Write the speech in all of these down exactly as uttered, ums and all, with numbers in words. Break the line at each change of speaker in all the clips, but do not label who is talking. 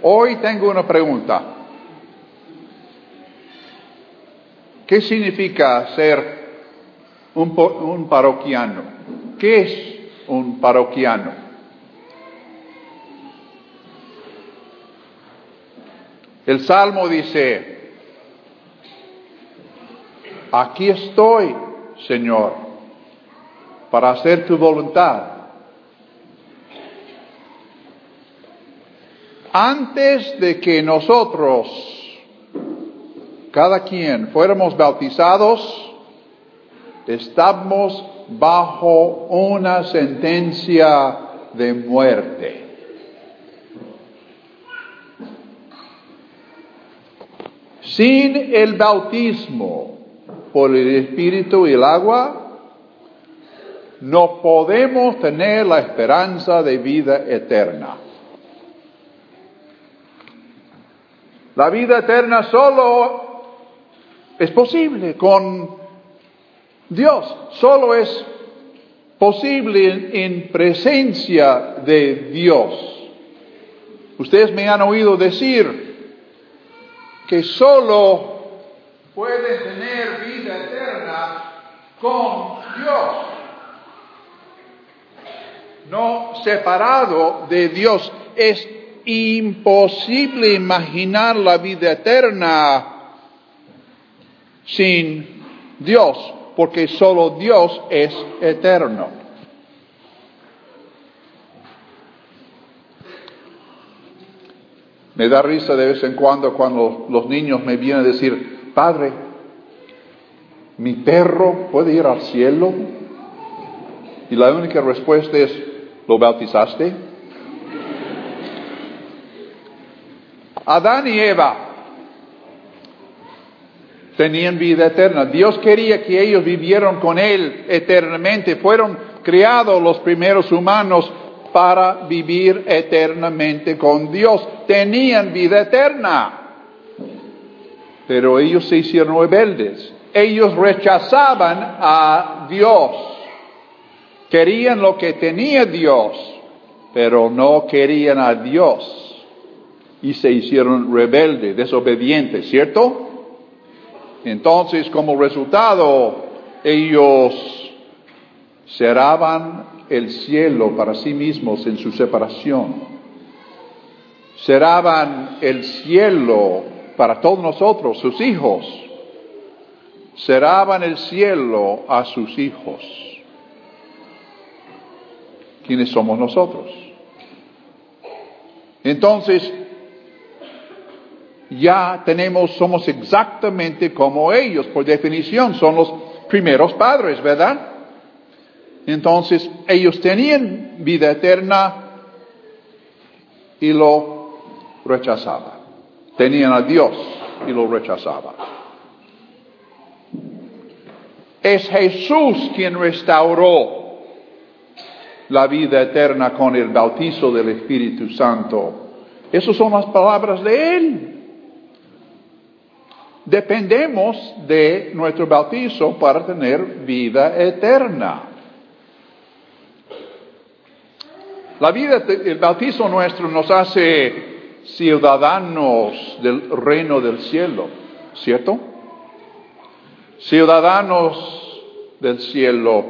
Hoy tengo una pregunta. ¿Qué significa ser un, un parroquiano? ¿Qué es un parroquiano? El Salmo dice: aquí estoy, Señor, para hacer tu voluntad. Antes de que nosotros, cada quien, fuéramos bautizados, estamos bajo una sentencia de muerte. Sin el bautismo por el Espíritu y el agua, no podemos tener la esperanza de vida eterna. La vida eterna solo es posible con Dios, solo es posible en presencia de Dios. Ustedes me han oído decir que solo pueden tener vida eterna con Dios, no separado de Dios. Es imposible imaginar la vida eterna sin Dios, porque solo Dios es eterno. Me da risa de vez en cuando cuando los niños me vienen a decir: Padre, ¿mi perro puede ir al cielo? Y la única respuesta es: ¿lo bautizaste? Adán y Eva tenían vida eterna. Dios quería que ellos vivieran con Él eternamente. Fueron creados los primeros humanos para vivir eternamente con Dios. Tenían vida eterna. Pero ellos se hicieron rebeldes. Ellos rechazaban a Dios. Querían lo que tenía Dios, pero no querían a Dios. Y se hicieron rebeldes, desobedientes, ¿cierto? Entonces, como resultado, ellos cerraban el cielo para sí mismos en su separación. Cerraban el cielo para todos nosotros, sus hijos. Cerraban el cielo a sus hijos. ¿Quiénes somos nosotros? Entonces, ya tenemos, somos exactamente como ellos, por definición, son los primeros padres, ¿verdad? Entonces, ellos tenían vida eterna y lo rechazaban. Tenían a Dios y lo rechazaban. Es Jesús quien restauró la vida eterna con el bautizo del Espíritu Santo. Esas son las palabras de Él. Dependemos de nuestro bautizo para tener vida eterna. La vida, el bautizo nuestro nos hace ciudadanos del reino del cielo, ¿cierto? Ciudadanos del cielo,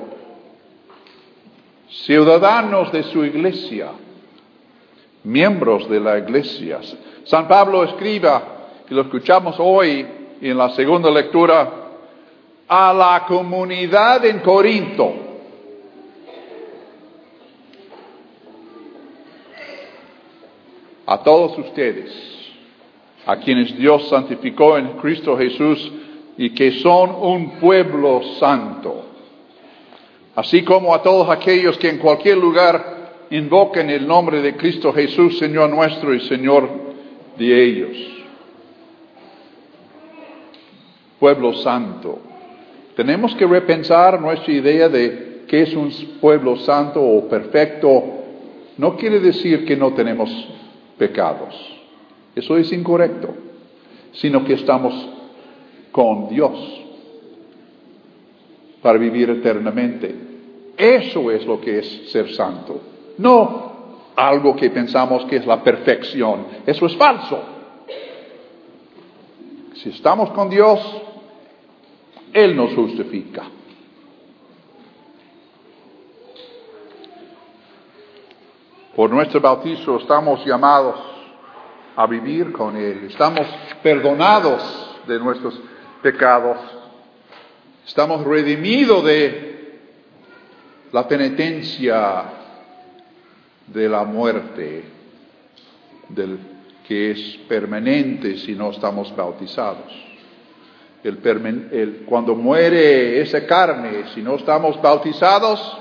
ciudadanos de su iglesia, miembros de la iglesia. San Pablo escribe, y lo escuchamos hoy en la segunda lectura, a la comunidad en Corinto. A todos ustedes, a quienes Dios santificó en Cristo Jesús y que son un pueblo santo, así como a todos aquellos que en cualquier lugar invoquen el nombre de Cristo Jesús, Señor nuestro y Señor de ellos. Pueblo santo. Tenemos que repensar nuestra idea de qué es un pueblo santo o perfecto. No quiere decir que no tenemos pecados. Eso es incorrecto. Sino que estamos con Dios para vivir eternamente. Eso es lo que es ser santo. No algo que pensamos que es la perfección. Eso es falso. Si estamos con Dios, Él nos justifica. Por nuestro bautizo estamos llamados a vivir con Él. Estamos perdonados de nuestros pecados. Estamos redimidos de la penitencia de la muerte, del que es permanente si no estamos bautizados. El, el, cuando muere esa carne, si no estamos bautizados,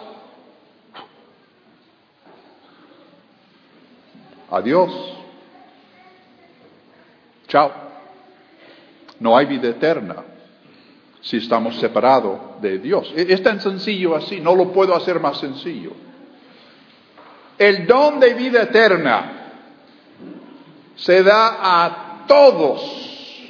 adiós. Chao. No hay vida eterna si estamos separados de Dios. Es tan sencillo así, no lo puedo hacer más sencillo. El don de vida eterna se da a todos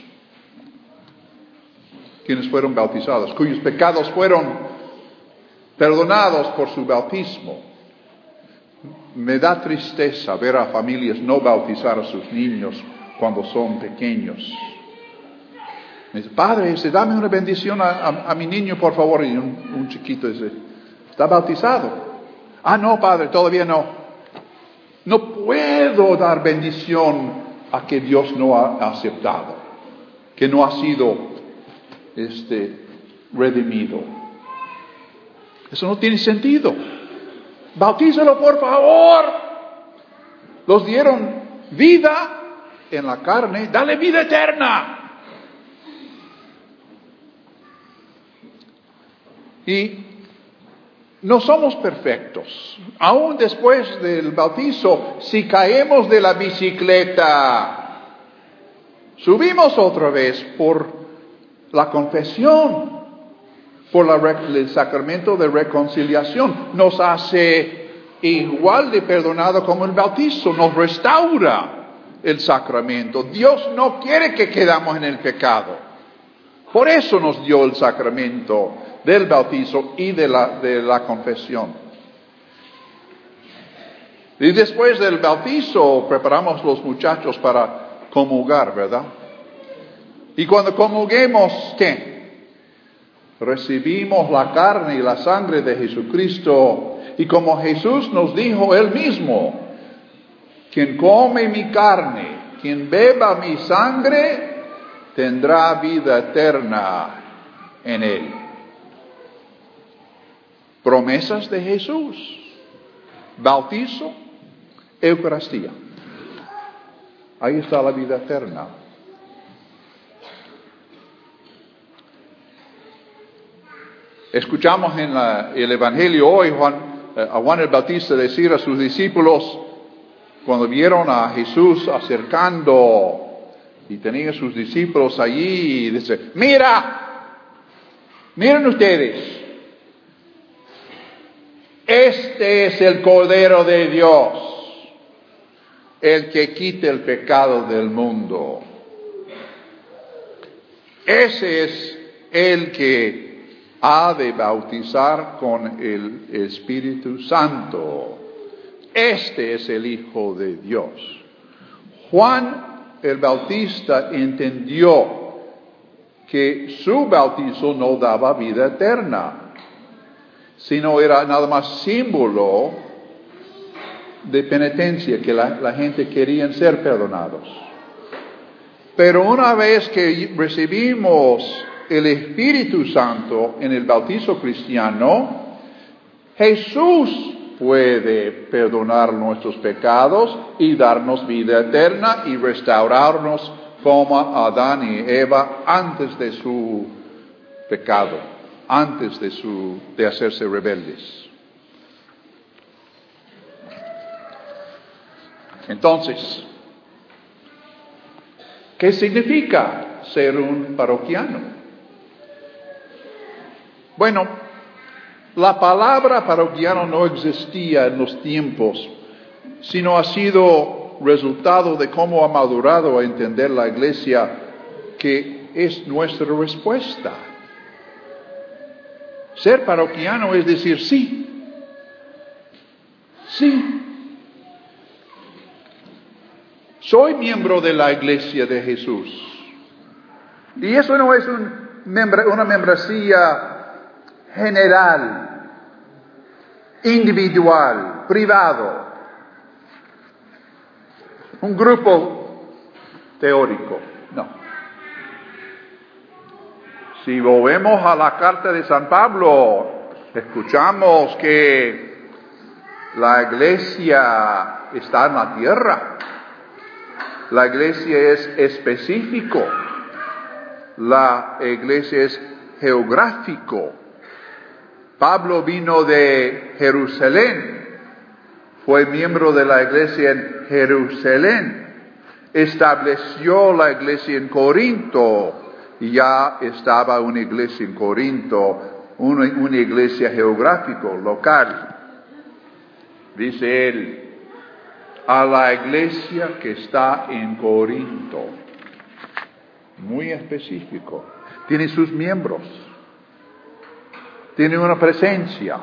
quienes fueron bautizados, cuyos pecados fueron perdonados por su bautismo. Me da tristeza ver a familias no bautizar a sus niños cuando son pequeños. Me dice, padre, dice, dame una bendición a, a, a mi niño, por favor. Y un, un chiquito dice, ¿está bautizado? Ah, no, padre, todavía no. No puedo dar bendición a que Dios no ha aceptado, que no ha sido este, redimido. Eso no tiene sentido. Bautízalo, por favor. Los dieron vida en la carne, dale vida eterna. Y no somos perfectos. Aún después del bautizo, si caemos de la bicicleta, subimos otra vez por la confesión, por la, el sacramento de reconciliación. Nos hace igual de perdonado como el bautizo, nos restaura el sacramento. Dios no quiere que quedamos en el pecado. Por eso nos dio el sacramento del bautizo y de la, de la confesión. Y después del bautizo preparamos los muchachos para comulgar, ¿verdad? Y cuando comulguemos, ¿qué? Recibimos la carne y la sangre de Jesucristo. Y como Jesús nos dijo Él mismo, quien come mi carne, quien beba mi sangre, tendrá vida eterna en Él. Promesas de Jesús, bautizo, Eucaristía. Ahí está la vida eterna. Escuchamos en la, el Evangelio hoy Juan, eh, a Juan el Bautista decir a sus discípulos, cuando vieron a Jesús acercando y tenían sus discípulos allí, y dice, mira, miren ustedes. Este es el Cordero de Dios, el que quita el pecado del mundo. Ese es el que ha de bautizar con el Espíritu Santo. Este es el Hijo de Dios. Juan el Bautista entendió que su bautizo no daba vida eterna, sino era nada más símbolo de penitencia, que la, la gente quería ser perdonados. Pero una vez que recibimos el Espíritu Santo en el bautizo cristiano, Jesús puede perdonar nuestros pecados y darnos vida eterna y restaurarnos como Adán y Eva antes de su pecado, antes de, su, de hacerse rebeldes. Entonces, ¿qué significa ser un parroquiano? Bueno, la palabra parroquiano no existía en los tiempos, sino ha sido resultado de cómo ha madurado a entender la Iglesia que es nuestra respuesta. Ser parroquiano es decir sí, sí. Soy miembro de la iglesia de Jesús. Y eso no es un membra, una membresía general, individual, privado. Un grupo teórico. No. Si volvemos a la carta de San Pablo, escuchamos que la iglesia está en la tierra. La iglesia es específico. La iglesia es geográfico. Pablo vino de Jerusalén. Fue miembro de la iglesia en Jerusalén. Estableció la iglesia en Corinto. Y ya estaba una iglesia en Corinto, una, una iglesia geográfica, local. Dice él, a la iglesia que está en Corinto. Muy específico. Tiene sus miembros. Tiene una presencia.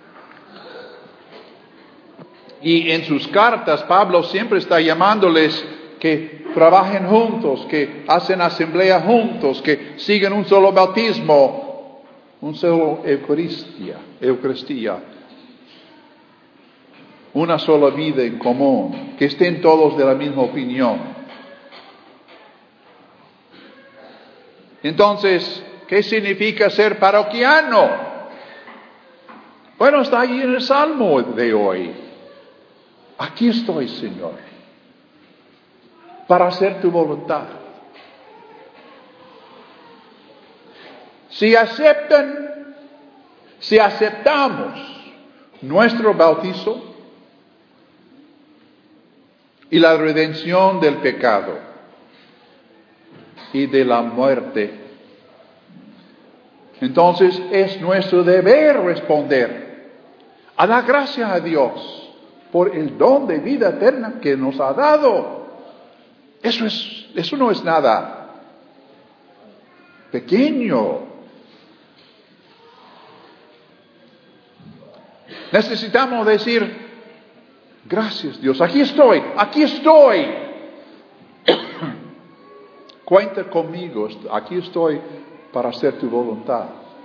Y en sus cartas, Pablo siempre está llamándoles que trabajen juntos, que hacen asamblea juntos, que siguen un solo bautismo, un solo Eucaristía, Eucaristía, una sola vida en común, que estén todos de la misma opinión. Entonces, ¿qué significa ser parroquiano? Bueno, está ahí en el Salmo de hoy. Aquí estoy, Señor, para hacer tu voluntad. Si aceptan, si aceptamos nuestro bautizo y la redención del pecado y de la muerte, entonces es nuestro deber responder a dar gracias a Dios por el don de vida eterna que nos ha dado. Eso es, eso no es nada pequeño. Necesitamos decir, gracias Dios, aquí estoy, aquí estoy. Cuenta conmigo, aquí estoy para hacer tu voluntad.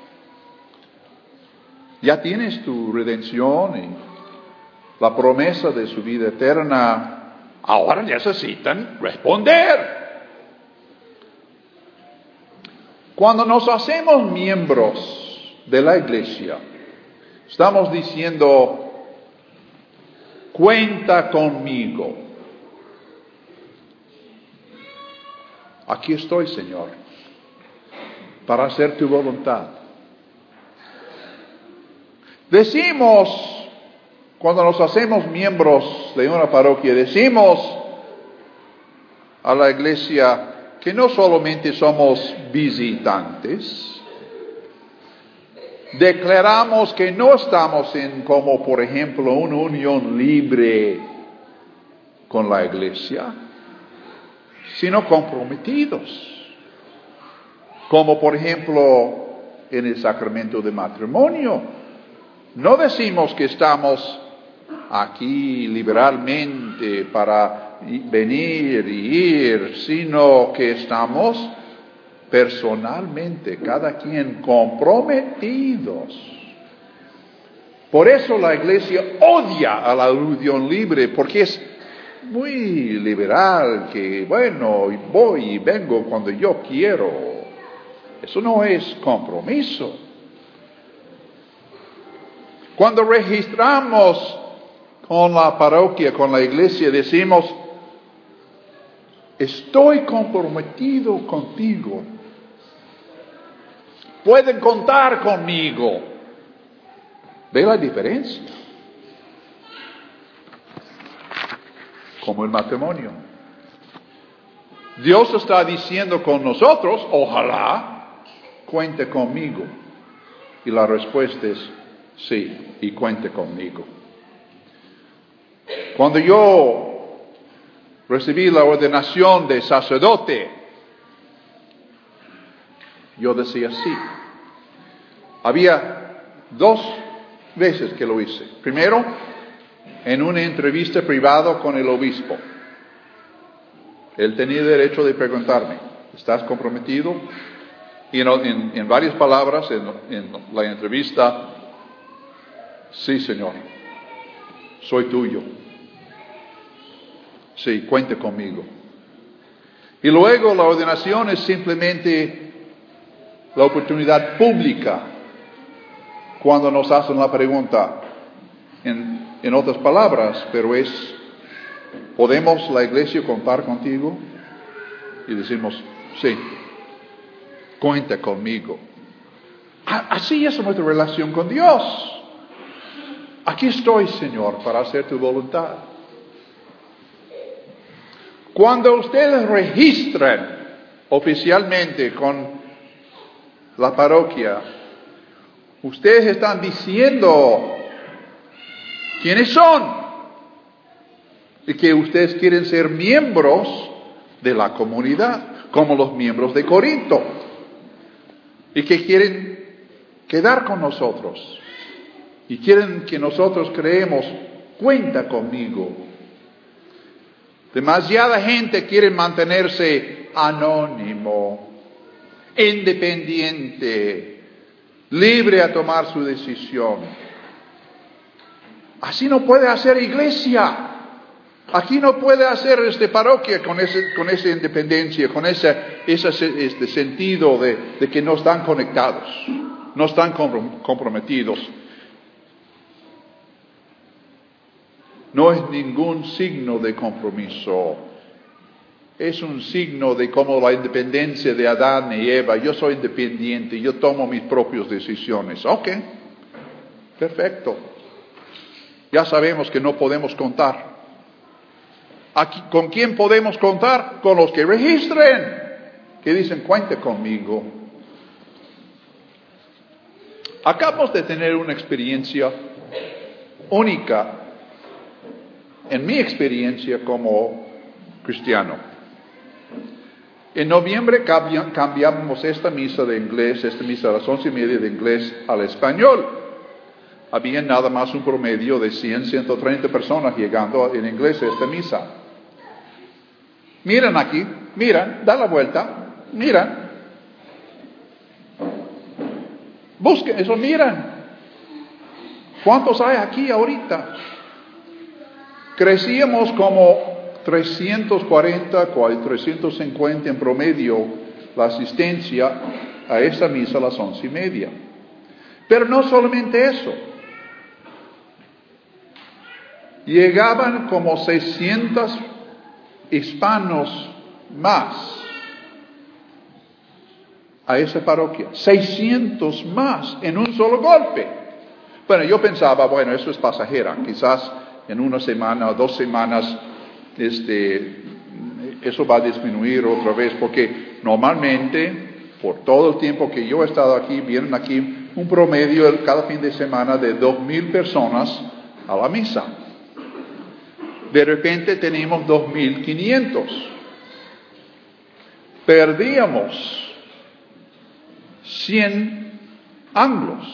Ya tienes tu redención y la promesa de su vida eterna. Ahora necesitan responder. Cuando nos hacemos miembros de la iglesia, estamos diciendo, cuenta conmigo. Aquí estoy, Señor, para hacer tu voluntad. Decimos, cuando nos hacemos miembros de una parroquia, decimos a la iglesia que no solamente somos visitantes, declaramos que no estamos en, como por ejemplo, una unión libre con la iglesia, sino comprometidos. Como por ejemplo, en el sacramento de matrimonio. No decimos que estamos aquí liberalmente para venir y ir, sino que estamos personalmente, cada quien comprometidos. Por eso la iglesia odia a la unión libre, porque es muy liberal, que bueno, voy y vengo cuando yo quiero. Eso no es compromiso. Cuando registramos con la parroquia, con la iglesia, decimos, estoy comprometido contigo. Pueden contar conmigo. ¿Ve la diferencia? Como el matrimonio. Dios está diciendo con nosotros, ojalá cuente conmigo. Y la respuesta es sí, y cuente conmigo. Cuando yo recibí la ordenación de sacerdote, yo decía sí. Había dos veces que lo hice. Primero, en una entrevista privada con el obispo. Él tenía derecho de preguntarme, ¿estás comprometido? Y en, en, en varias palabras en, en la entrevista, sí, Señor, soy tuyo. Sí, cuente conmigo. Y luego la ordenación es simplemente la oportunidad pública cuando nos hacen la pregunta. En, en otras palabras, pero es, ¿podemos la iglesia contar contigo? Y decimos, sí, cuenta conmigo. Así es nuestra relación con Dios. Aquí estoy, Señor, para hacer tu voluntad. Cuando ustedes registran oficialmente con la parroquia, ustedes están diciendo quiénes son y que ustedes quieren ser miembros de la comunidad, como los miembros de Corinto, y que quieren quedar con nosotros y quieren que nosotros creemos, cuenta conmigo. Demasiada gente quiere mantenerse anónimo, independiente, libre a tomar su decisión. Así no puede hacer iglesia. Aquí no puede hacer este parroquia con ese, con esa independencia, con ese, ese este sentido de, de que no están conectados, no están comprometidos. No es ningún signo de compromiso. Es un signo de como la independencia de Adán y Eva. Yo soy independiente, yo tomo mis propias decisiones. Ok, perfecto. Ya sabemos que no podemos contar. Aquí, ¿con quién podemos contar? Con los que registren, que dicen, cuente conmigo. Acabamos de tener una experiencia única, en mi experiencia como cristiano. En noviembre cambi- cambiamos esta misa de inglés, esta misa a las once y media de inglés al español. Había nada más un promedio de cien, ciento treinta personas llegando en inglés a esta misa. Miran aquí, miran, da la vuelta, miran. Busquen eso, miran. ¿Cuántos hay aquí ahorita? Crecíamos como trescientos cuarenta, trescientos cincuenta en promedio la asistencia a esta misa a las once y media. Pero no solamente eso. Llegaban como seiscientos hispanos más a esa parroquia. seiscientos más en un solo golpe. Bueno, yo pensaba, bueno, eso es pasajera. Quizás en una semana o dos semanas este, eso va a disminuir otra vez. Porque normalmente, por todo el tiempo que yo he estado aquí, vienen aquí un promedio cada fin de semana de dos mil personas a la misa. De repente tenemos dos mil quinientos. Perdíamos cien anglos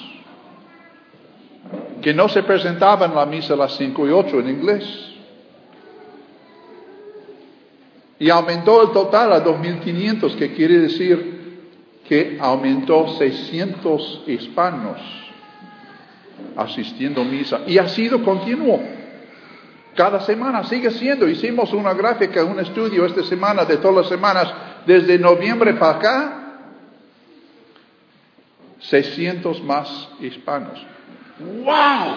que no se presentaban en la misa a las cinco y ocho en inglés. Y aumentó el total a dos mil quinientos, que quiere decir que aumentó seiscientos hispanos asistiendo a misa. Y ha sido continuo. Cada semana sigue siendo. Hicimos una gráfica, un estudio esta semana de todas las semanas, desde noviembre para acá, seiscientos más hispanos. ¡Wow!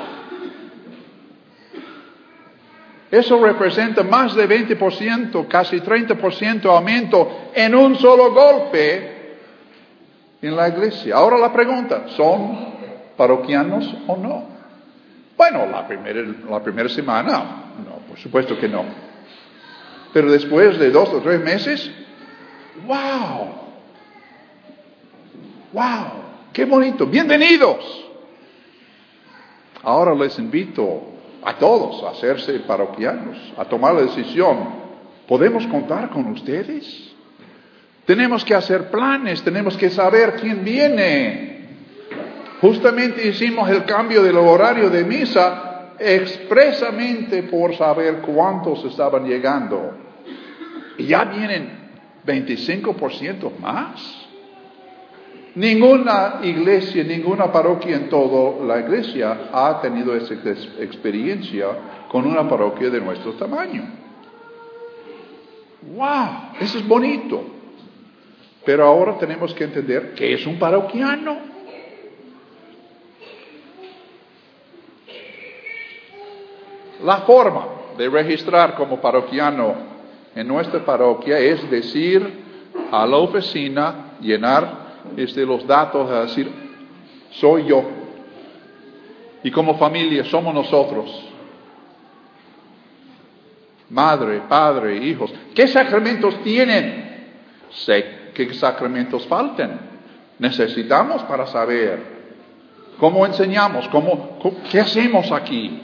Eso representa más de veinte por ciento, casi treinta por ciento aumento en un solo golpe en la iglesia. Ahora la pregunta, ¿son parroquianos o no? Bueno, la primera, la primera semana, no, por supuesto que no. Pero después de dos o tres meses, ¡wow! ¡Wow! ¡Qué bonito! ¡Bienvenidos! Ahora les invito a todos a hacerse parroquianos, a tomar la decisión. ¿Podemos contar con ustedes? Tenemos que hacer planes, tenemos que saber quién viene. Justamente hicimos el cambio del horario de misa expresamente por saber cuántos estaban llegando. Y ya vienen veinticinco por ciento más. Ninguna iglesia, ninguna parroquia en toda la iglesia ha tenido esa experiencia con una parroquia de nuestro tamaño. ¡Wow! Eso es bonito. Pero ahora tenemos que entender qué es un parroquiano. La forma de registrar como parroquiano en nuestra parroquia es decir a la oficina, llenar este, los datos, a decir, soy yo. Y como familia somos nosotros. Madre, padre, hijos. ¿Qué sacramentos tienen? Sé qué sacramentos faltan. Necesitamos para saber. ¿Cómo enseñamos? ¿Cómo, cómo, ¿Qué hacemos aquí?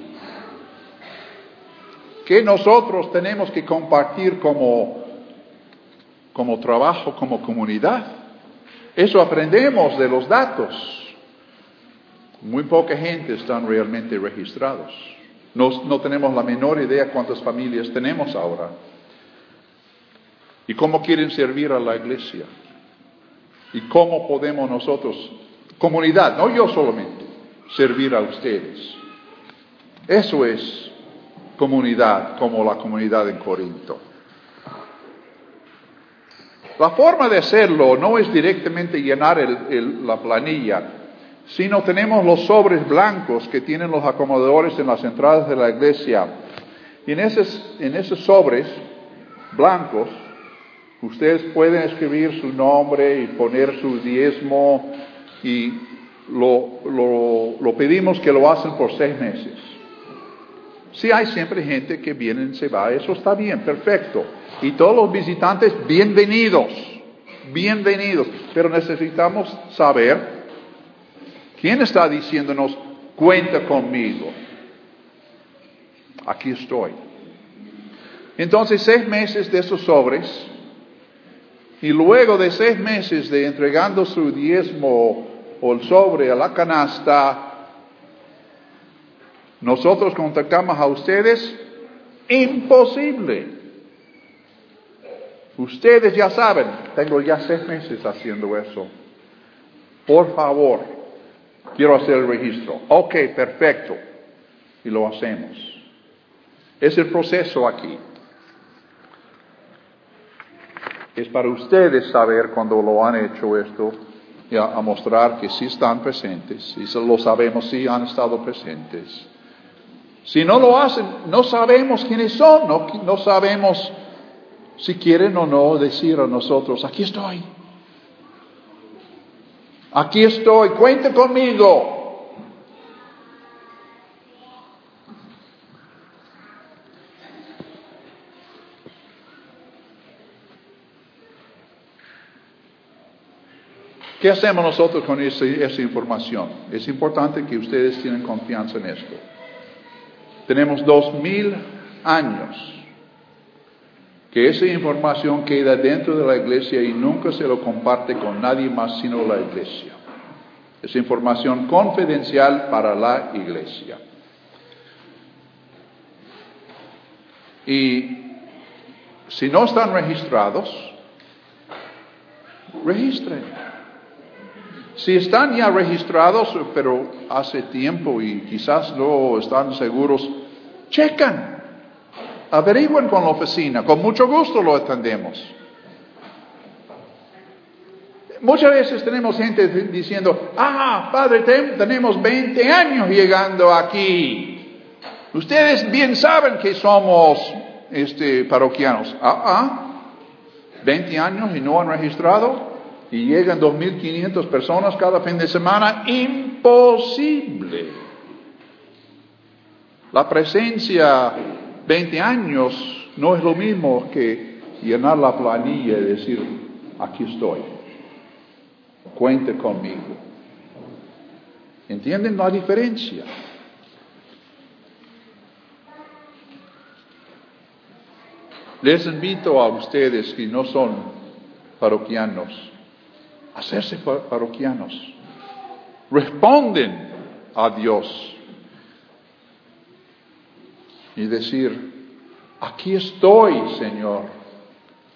¿Qué nosotros tenemos que compartir como, como trabajo, como comunidad? Eso aprendemos de los datos. Muy poca gente están realmente registrados. No, no tenemos la menor idea cuántas familias tenemos ahora. Y cómo quieren servir a la iglesia. Y cómo podemos nosotros, comunidad, no yo solamente, servir a ustedes. Eso es comunidad, como la comunidad en Corinto. La forma de hacerlo no es directamente llenar el, el, la planilla, sino tenemos los sobres blancos que tienen los acomodadores en las entradas de la iglesia. Y en esos, en esos sobres blancos, ustedes pueden escribir su nombre y poner su diezmo, y lo, lo, lo pedimos que lo hacen por seis meses. Si hay siempre gente que viene y se va, eso está bien, perfecto. Y todos los visitantes, bienvenidos, bienvenidos. Pero necesitamos saber quién está diciéndonos, cuenta conmigo. Aquí estoy. Entonces, seis meses de esos sobres, y luego de seis meses de entregando su diezmo o el sobre a la canasta, nosotros contactamos a ustedes. Imposible. Ustedes ya saben, tengo ya seis meses haciendo eso. Por favor, quiero hacer el registro. Ok, perfecto. Y lo hacemos. Es el proceso aquí. Es para ustedes saber cuando lo han hecho esto, y a, a mostrar que sí están presentes, y lo sabemos, sí han estado presentes. Si no lo hacen, no sabemos quiénes son, no, no sabemos si quieren o no decir a nosotros, aquí estoy, aquí estoy, cuente conmigo. ¿Qué hacemos nosotros con esa, esa información? Es importante que ustedes tengan confianza en esto. Tenemos dos mil años que esa información queda dentro de la iglesia y nunca se lo comparte con nadie más sino la iglesia. Es información confidencial para la iglesia. Y si no están registrados, registren. Si están ya registrados, pero hace tiempo y quizás no están seguros, checan. Averigüen con la oficina, con mucho gusto lo atendemos. Muchas veces tenemos gente diciendo, ah, padre, tenemos veinte años llegando aquí. Ustedes bien saben que somos este, parroquianos. Ah, ah, veinte años y no han registrado, y llegan dos mil quinientas personas cada fin de semana. Imposible. La presencia veinte años no es lo mismo que llenar la planilla y decir, aquí estoy, cuente conmigo. ¿Entienden la diferencia? Les invito a ustedes que no son parroquianos, a hacerse parroquianos. Responden a Dios. Y decir, aquí estoy, Señor,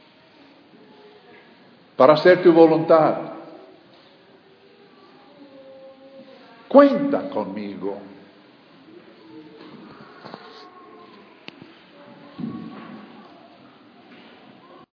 para hacer tu voluntad. Cuenta conmigo.